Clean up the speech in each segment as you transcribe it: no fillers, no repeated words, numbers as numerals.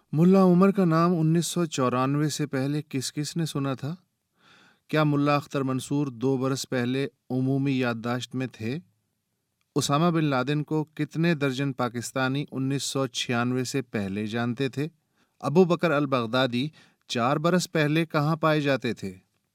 ملا عمر کا نام 1994 سے پہلے کس کس نے سنا تھا؟ کیا ملا اختر منصور 2 برس پہلے عمومی یادداشت میں تھے؟ اسامہ بن لادن کو کتنے درجن پاکستانی 1996 سے پہلے جانتے تھے؟ ابو بکر البغدادی 4 برس پہلے کہاں پائے جاتے تھے؟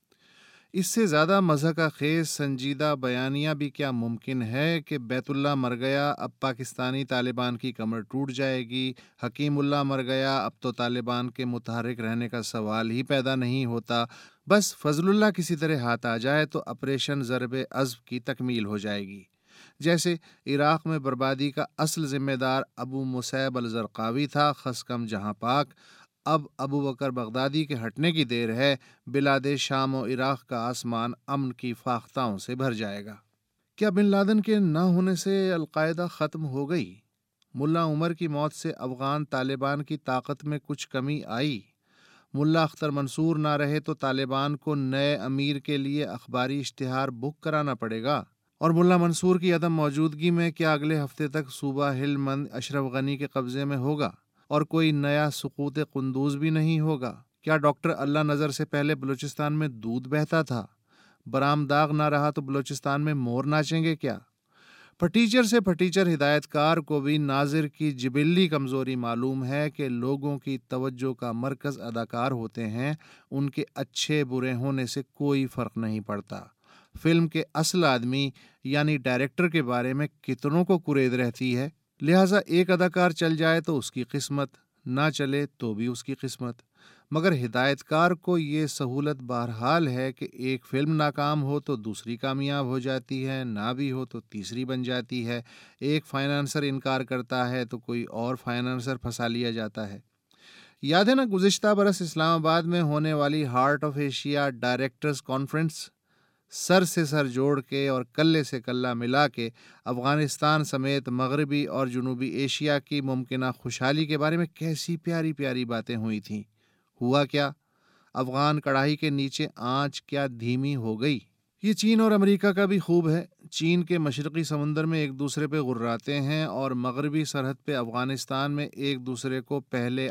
اس سے زیادہ مضحکہ خیز سنجیدہ بیانیہ بھی کیا ممکن ہے کہ بیت اللہ مر گیا اب پاکستانی طالبان کی کمر ٹوٹ جائے گی، حکیم اللہ مر گیا اب تو طالبان کے متحرک رہنے کا سوال ہی پیدا نہیں ہوتا، بس فضل اللہ کسی طرح ہاتھ آ جائے تو آپریشن ضرب عضب کی تکمیل ہو جائے گی۔ جیسے عراق میں بربادی کا اصل ذمہ دار ابو مصعب الزرقاوی تھا، خس کم جہاں پاک، اب ابو بکر بغدادی کے ہٹنے کی دیر ہے، بلاد شام و عراق کا آسمان امن کی فاختاؤں سے بھر جائے گا۔ کیا بن لادن کے نہ ہونے سے القاعدہ ختم ہو گئی؟ ملا عمر کی موت سے افغان طالبان کی طاقت میں کچھ کمی آئی؟ ملا اختر منصور نہ رہے تو طالبان کو نئے امیر کے لیے اخباری اشتہار بک کرانا پڑے گا؟ اور ملا منصور کی عدم موجودگی میں کیا اگلے ہفتے تک صوبہ ہلمند اشرف غنی کے قبضے میں ہوگا اور کوئی نیا سقوط قندوز بھی نہیں ہوگا؟ کیا ڈاکٹر اللہ نظر سے پہلے بلوچستان میں دودھ بہتا تھا؟ برام داغ نہ رہا تو بلوچستان میں مور ناچیں گے کیا؟ پھٹیچر سے پھٹیچر ہدایت کار کو بھی ناظر کی جبلی کمزوری معلوم ہے کہ لوگوں کی توجہ کا مرکز اداکار ہوتے ہیں، ان کے اچھے برے ہونے سے کوئی فرق نہیں پڑتا۔ فلم کے اصل آدمی یعنی ڈائریکٹر کے بارے میں کتنوں کو کرید رہتی ہے، لہٰذا ایک اداکار چل جائے تو اس کی قسمت، نہ چلے تو بھی اس کی قسمت۔ مگر ہدایت کار کو یہ سہولت بہرحال ہے کہ ایک فلم ناکام ہو تو دوسری کامیاب ہو جاتی ہے، نہ بھی ہو تو تیسری بن جاتی ہے، ایک فائنانسر انکار کرتا ہے تو کوئی اور فائنانسر پھنسا لیا جاتا ہے۔ یاد ہے نا گزشتہ برس اسلام آباد میں ہونے والی heart of Asia directors conference? سر سے سر جوڑ کے اور کلے سے کلہ ملا کے افغانستان سمیت مغربی اور جنوبی ایشیا کی ممکنہ خوشحالی کے بارے میں کیسی پیاری پیاری باتیں ہوئی تھیں۔ ہوا کیا؟ افغان کڑاہی کے نیچے آنچ کیا دھیمی ہو گئی؟ یہ چین اور امریکہ کا بھی خوب ہے۔ چین کے مشرقی سمندر میں ایک دوسرے پہ غراتے ہیں اور مغربی سرحد پہ افغانستان میں ایک دوسرے کو پہلے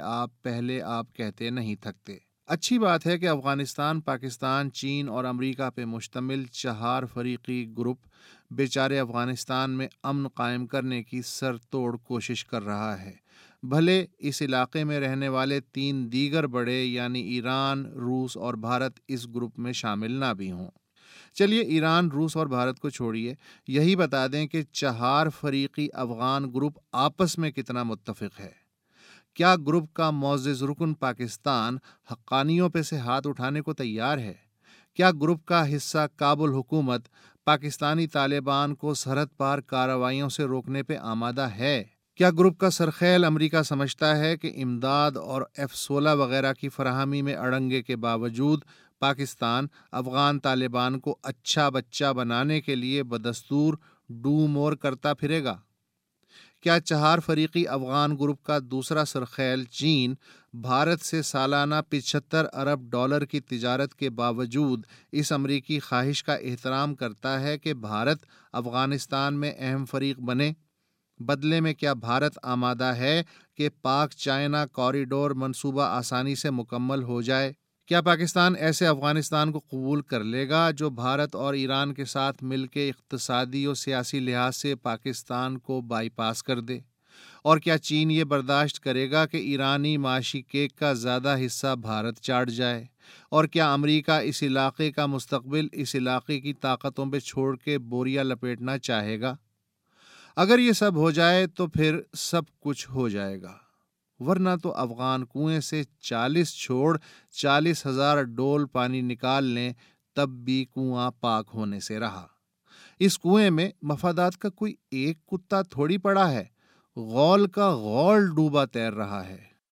آپ کہتے نہیں تھکتے۔ اچھی بات ہے کہ افغانستان پاکستان، چین اور امریکہ پہ مشتمل 4 فریقی گروپ بیچارے افغانستان میں امن قائم کرنے کی سر توڑ کوشش کر رہا ہے، بھلے اس علاقے میں رہنے والے 3 دیگر بڑے یعنی ایران، روس اور بھارت اس گروپ میں شامل نہ بھی ہوں۔ چلیے ایران، روس اور بھارت کو چھوڑیے، یہی بتا دیں کہ 4 فریقی افغان گروپ آپس میں کتنا متفق ہے۔ کیا گروپ کا معزز رکن پاکستان حقانیوں پہ سے ہاتھ اٹھانے کو تیار ہے؟ کیا گروپ کا حصہ کابل حکومت پاکستانی طالبان کو سرحد پار کارروائیوں سے روکنے پہ آمادہ ہے؟ کیا گروپ کا سرخیل امریکہ سمجھتا ہے کہ امداد اور F-16 وغیرہ کی فراہمی میں اڑنگے کے باوجود پاکستان افغان طالبان کو اچھا بچہ بنانے کے لیے بدستور ڈو مور کرتا پھرے گا؟ کیا 4 فریقی افغان گروپ کا دوسرا سرخیل چین بھارت سے سالانہ 75 ارب ڈالر کی تجارت کے باوجود اس امریکی خواہش کا احترام کرتا ہے کہ بھارت افغانستان میں اہم فریق بنے؟ بدلے میں کیا بھارت آمادہ ہے کہ پاک چائنا کوریڈور منصوبہ آسانی سے مکمل ہو جائے؟ کیا پاکستان ایسے افغانستان کو قبول کر لے گا جو بھارت اور ایران کے ساتھ مل کے اقتصادی اور سیاسی لحاظ سے پاکستان کو بائی پاس کر دے؟ اور کیا چین یہ برداشت کرے گا کہ ایرانی معاشی کیک کا زیادہ حصہ بھارت چاٹ جائے؟ اور کیا امریکہ اس علاقے کا مستقبل اس علاقے کی طاقتوں پہ چھوڑ کے بوریا لپیٹنا چاہے گا؟ اگر یہ سب ہو جائے تو پھر سب کچھ ہو جائے گا، ورنہ تو افغان کنویں سے 40 چھوڑ 40,000 ڈول پانی نکال لیں تب بھی کنواں پاک ہونے سے رہا۔ اس کنویں میں مفادات کا کوئی ایک کتا تھوڑی پڑا ہے، غول کا غول ڈوبا تیر رہا ہے۔